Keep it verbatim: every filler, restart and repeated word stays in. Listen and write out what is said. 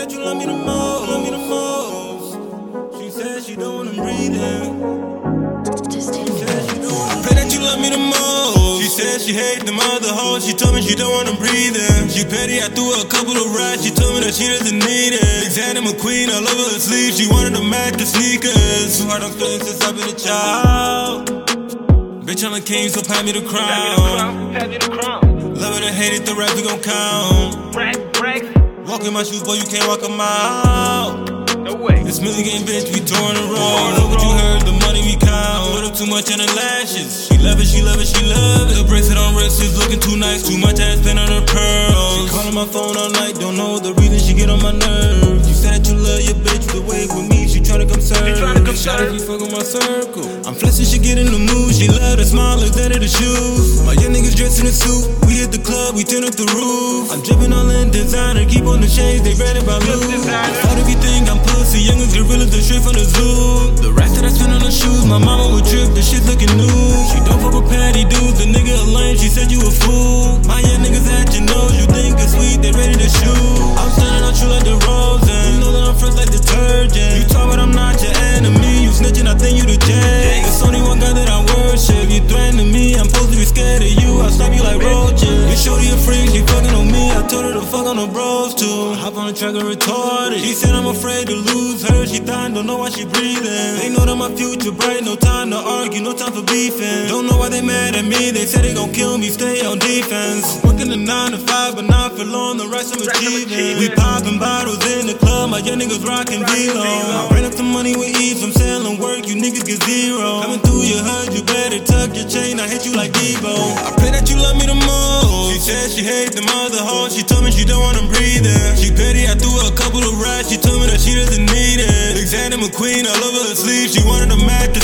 that you love me the most, love me the most. She said she don't wanna breathe in. Just She said she don't wanna. I pray that you love me the most. She said she hate them other hoes. She told me she don't wanna breathe in. She petty, I threw her a couple of rides. She told me that she doesn't need it. Xander McQueen all over her sleeve. She wanted to match the sneakers. Too hard on feelings since I've been a child. Bitch, I'm a king, so pat me the crown. Pat me the crown. Love it or hate it, the rap we gon' count. Brack, brack. Walk in my shoes, boy, you can't walk a mile. No way. This million game bitch, we touring the road. Know what you heard, the money we count. Put up too much on her lashes. She love it, she love it, she love it. The bracelet on wrist is looking too nice. Too much ass spent on her pearls. She calling my phone all night, don't know the reason she get on my nerves. You said that you love your bitch, the way with me, she tryna come serve. She tryna come Shot serve. if you fuck with my circle. I'm flexing, she get in the mood. She love the smile, look down at the shoes. My young niggas dressed in a suit. We hit the club, we turn up the roof. I'm dripping all in designer, keep on the shades, they read about loot. Fuck if you think I'm pussy, youngest gorillas, the straight from the zoo. The racks that I spend on the shoes, my mama would trip, the shit looking new. She don't fuck with patty dudes, the nigga a lame, she said you a fool. My young niggas at your nose, you think it's sweet, they ready to shoot. I'm standing on you like the rose, and you know that I'm fresh like detergent. You talk but I'm not your enemy, you snitching, I think you the jet. It's only one guy that I worship, you threatening me, I'm supposed to be scared of you, I'll slap you like roaches. You shorty a freak, she fucking on me, I told her to fuck on the bros too. Hop on the track and retarded, she said I'm afraid to lose her, she dying, don't know why she breathing. They know that my future bright, no time to argue, no time for beefing. Don't know why they mad at me, they said they gon' kill me, stay on defense. Working the nine to five, but not for long, the rest I'm achieving. We popping bottles in the club, my young niggas rockin' V-Lo. I ran up the money with ease, I'm selling work, you niggas get zero. Coming through your hood, you better tuck your chain, I hit you like Debo. I pray that you love me the most. She said she hate them other hoes, she told me she don't wanna breathe in. She petty, I threw her a couple of rides, she told me that she doesn't need it. Xander McQueen all over her sleeve, she wanted to match the